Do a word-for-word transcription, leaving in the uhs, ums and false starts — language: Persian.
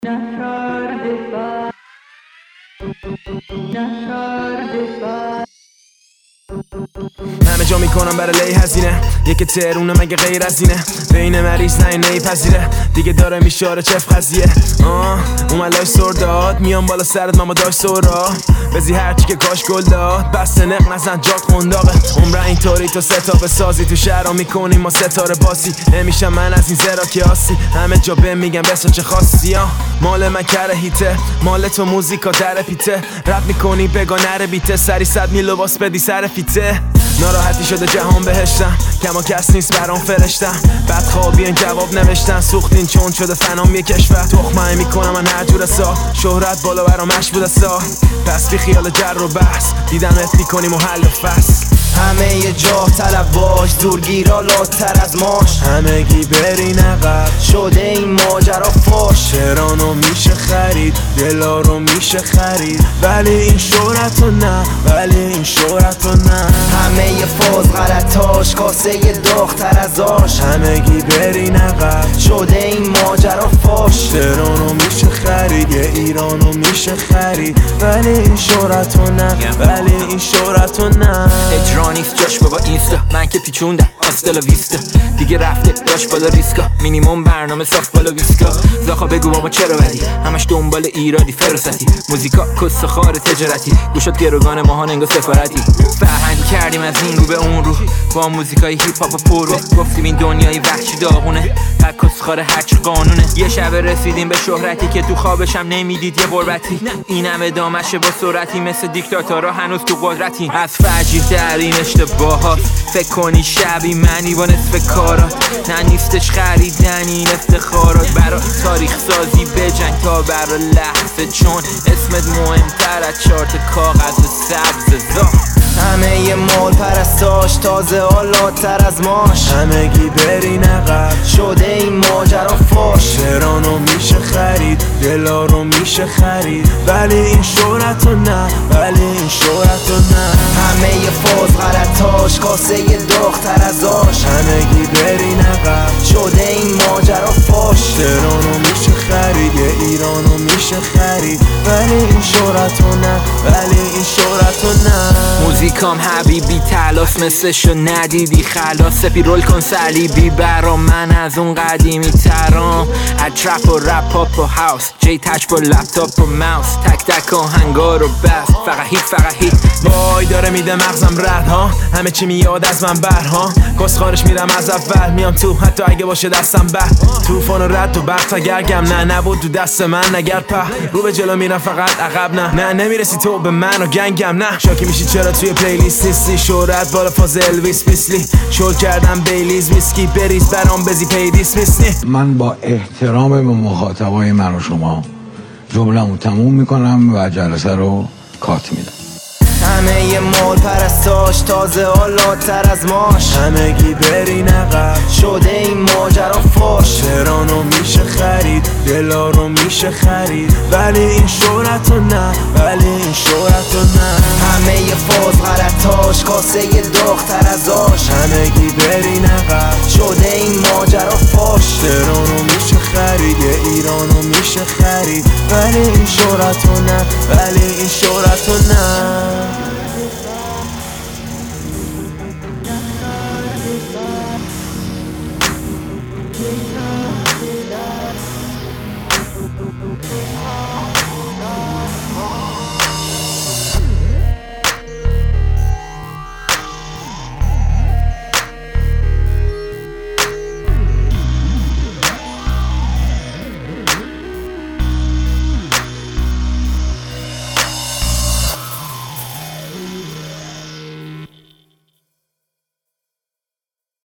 همه جا میکنم برای لی هزینه یک ترونه مگه غیر از اینه بین مریض نه نیپذیره دیگه داره میشاره چف قضیه آه اوملای سرداد میام بالا سرت ماما داشت سورا بزی هرچی که کاش گل داد بس نق نزن جا قنداقه عمره اینطوری تو ستاره سازی تو شهرها میکنیم ما ستاره باسی نمیشم من از این زرا که آسی همه جا بهم میگم بسا چه خاصی ها مال من کره هیته مال تو موزیکا در پیته رپ میکنی بگا نره بیته سری صد میل لباس بدی سر فیته ناراحتی شده جهان بهشتم کما کس نیست برام فرشتم بعد خوابین جواب نوشتن سوختین چون شده فنام یه کشور تخمه میکنم من هر جور سا شهرت بالا برام مش بوده سا پس بی خیال جر و بحث دیدن ات میکنیم و حل و فصل همه یه جا طلب باش دورگیرا لاتر از ماش همگی برین عقب شده این ماجرا فاش تهرانو میشه خرید دلا رو میشه خرید ولی این شهرتو نه ولی این شهرتو نه همه یه فاز غلطاش کاسه یه داغتر از آش همگی برین عقب شده این ماجرا فاش تهرانو میشه خرید یه ایرانو میشه خرید ولی این شهرتو نه ولی این شهرتو نه اجرانیست جاش بابا اینستا من که پیچوندم آستالا ویستا دیگه رفته داش بالا ریسکا مینیموم برنامه صاف بالا ویسکا زاخا بگو بابا چرا بدی همش دنبال ایرادی فرستی موزیکا کس خار تجارتی گوشت گروگان ماهان انگا سفارتی فرهنگی کردیم از این رو به اون رو با موزیکای هیپ هاپ پرو گفتیم این دنیای وحشی داغونه بعد کس خار هرچی قانونه یه شب رسیدیم به شهرتی که تو خوابشم نمیدید یه غربتی این همه دامشه با سرعتی مثل دیکتاتورها هنوز تو قدرتی از فجیح در این اشتباهات فکر کنی شبی منی با نصف کارات نه نیستش خریدن این افتخارات برا تاریخ سازی بجنگ تا برا لحظه چون اسمت مهمتر از چارت کاغذ سبز زا همه یه مال پرستاش تازه حالاتر از ماش همگی برین عقب شده این ماجرا فاش تهرانو میشه خرید دلا رو میشه خرید ولی این شهرتو نه ولی این شهرتو نه همه یه فاز غلطاش کاسه یه داغتر از آش همگی برین عقب شده این ماجرا فاش تهرانو میشه خرید یه ایرانو میشه خرید ولی این شهرتو نه ولی این شهرتو نه موزیکام حبیبی تلاس مثلشو ندیدی خلاص سپی رول کن صلیبی برا من از اون قدیمی ترام اطرف و رپ هاپ و هاوس جی تچ با لپتاپ و ماوس تک تک آهنگار و بس فقط هیت فقط هیت وای داره میده مغزم رد ها همه چی میاد از من بر ها کسخارش میرم از اول میام تو حتی اگه باشه دستم بد توفان و رد و برق تا گرگم نه نبود تو دست من نگر په رو به جلو میرم فقط عقب نه نه نمیرسی تو به من و گنگم نه شاکی میشی چرا توی پلیلیست نیستی شهرت بالا فاز الویس بیسلی شل کردم بیلیز ویسکی بریز برام بزی پیدیس میسنی من با احترام به مخاطبای من و شما جمله‌مو تموم میکنم و جلسه رو کات میدم همه یه مال پرستاش تازه حالاتر از ماش همگی برین عقب شده این ماجرا فاش تهرانو میشه خرید دلا رو میشه خرید ولی این شهرتو نه ولی این شهرتو نه همه یه فاز غلطاش کاسه یه داغتر از آش همگی برین عقب شده این ماجرا فاش تهرانو میشه خرید یه ایرانو میشه خرید ولی این شهرتو نه ولی این شهرتو نه Yeah.